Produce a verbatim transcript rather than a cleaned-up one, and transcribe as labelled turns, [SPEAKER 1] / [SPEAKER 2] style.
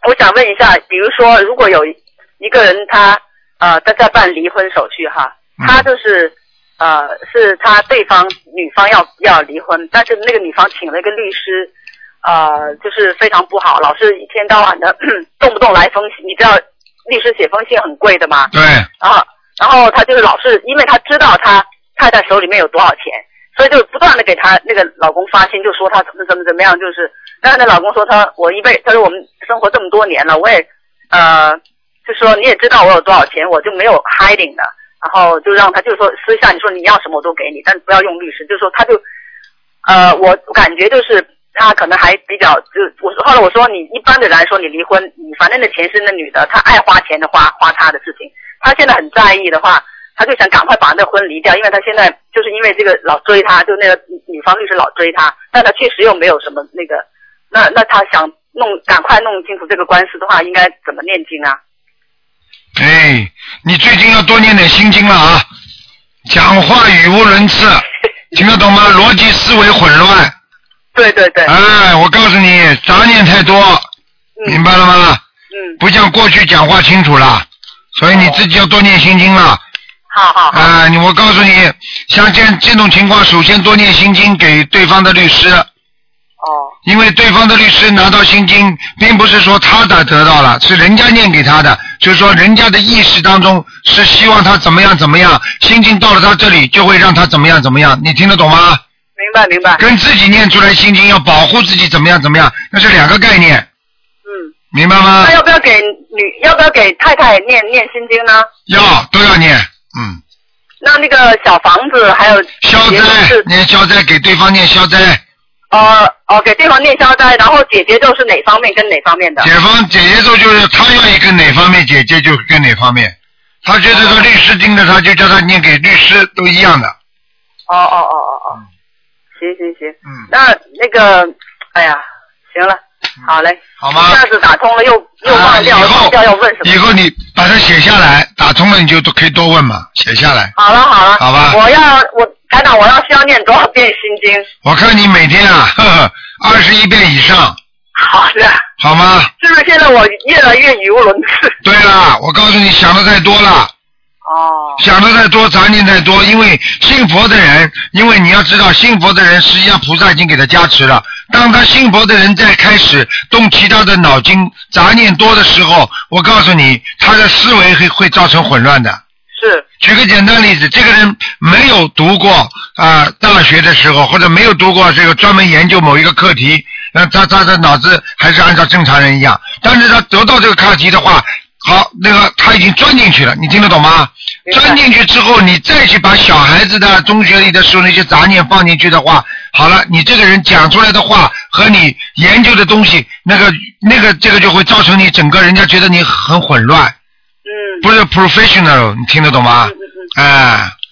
[SPEAKER 1] 我想问一下，比如说，如果有一个人他呃他在办离婚手续哈，他就是呃是他对方女方要要离婚，但是那个女方请了一个律师，呃就是非常不好，老是一天到晚的动不动来封信，你知道律师写封信很贵的吗？
[SPEAKER 2] 对。
[SPEAKER 1] 然后然后他就是老是，因为他知道他太太手里面有多少钱，所以就不断的给他那个老公发信，就说他怎么怎么怎么样，就是但是那老公说他我一辈他说我们生活这么多年了，我也呃就说你也知道我有多少钱，我就没有 hiding 的，然后就让他就说私下你说你要什么我都给你，但不要用律师，就说他就呃我感觉就是他可能还比较就我后来我说你一般的人来说你离婚你反正那钱是那女的，她爱花钱的花花她的事情，她现在很在意的话，她就想赶快把那婚离掉，因为她现在就是因为这个老追她，就那个女方律师老追她，但她确实又没有什么那个，那那她想弄赶快弄清楚这个官司的话，应该怎么念经啊？
[SPEAKER 2] 哎，你最近要多念点心经了啊！讲话语无伦次，听得懂吗？逻辑思维混乱。
[SPEAKER 1] 对对对。
[SPEAKER 2] 哎，我告诉你，杂念太多，嗯、明白了吗？
[SPEAKER 1] 嗯。
[SPEAKER 2] 不像过去讲话清楚了，所以你自己要多念心经了。
[SPEAKER 1] 好好好。
[SPEAKER 2] 啊、呃，你我告诉你，像这这种情况，首先多念心经给对方的律师。
[SPEAKER 1] 哦。
[SPEAKER 2] 因为对方的律师拿到心经，并不是说他的得到了，是人家念给他的，就是说人家的意识当中是希望他怎么样怎么样，心经到了他这里就会让他怎么样怎么样，你听得懂吗？
[SPEAKER 1] 明白明白。
[SPEAKER 2] 跟自己念出来心经要保护自己怎么样怎么样，那是两个概念。
[SPEAKER 1] 嗯。
[SPEAKER 2] 明白吗？
[SPEAKER 1] 那要不要给女要不要给太太念念心经呢？
[SPEAKER 2] 要，都要念，嗯。
[SPEAKER 1] 那那个小房子还有
[SPEAKER 2] 消灾，念消灾，给对方念消灾。
[SPEAKER 1] 哦哦，给对方念消灾，然后姐姐咒是哪方面跟哪方面的？
[SPEAKER 2] 姐方姐姐咒就是他愿意跟哪方面，姐姐就跟哪方面。他觉得这个律师盯着他，就叫他念给律师，都一样的。
[SPEAKER 1] 哦哦哦哦哦，嗯、行行行，
[SPEAKER 2] 嗯，
[SPEAKER 1] 那那个，哎呀，行了，好嘞，
[SPEAKER 2] 好吗？
[SPEAKER 1] 一下子打通了又又忘掉，
[SPEAKER 2] 啊、
[SPEAKER 1] 忘掉要问什么？
[SPEAKER 2] 以后你把它写下来，打通了你就都可以多问嘛，写下来。
[SPEAKER 1] 好了好了，
[SPEAKER 2] 好吧。
[SPEAKER 1] 我要我台长，我要需要念多少遍心经？
[SPEAKER 2] 我看你每天啊，呵呵，二十一遍以上。
[SPEAKER 1] 好的。
[SPEAKER 2] 好吗？
[SPEAKER 1] 是不是现在我越来越语无伦次？
[SPEAKER 2] 对了，我告诉你，想的太多了。
[SPEAKER 1] 哦。
[SPEAKER 2] 想的太多，杂念太多，因为信佛的人，因为你要知道，信佛的人实际上菩萨已经给他加持了。当他信佛的人在开始动其他的脑筋，杂念多的时候，我告诉你，他的思维会会造成混乱的。
[SPEAKER 1] 是。
[SPEAKER 2] 举个简单例子，这个人没有读过啊、呃、大学的时候，或者没有读过这个专门研究某一个课题，那他他的脑子还是按照正常人一样，但是他得到这个课题的话，好，那个他已经钻进去了，你听得懂吗？钻进去之后，你再去把小孩子的中学里的时候那些杂念放进去的话，好了，你这个人讲出来的话和你研究的东西，那个那个这个就会造成你整个人家觉得你很混乱。
[SPEAKER 1] 嗯。
[SPEAKER 2] 不是 professional， 你听得懂吗？
[SPEAKER 1] 嗯嗯嗯。
[SPEAKER 2] 哎。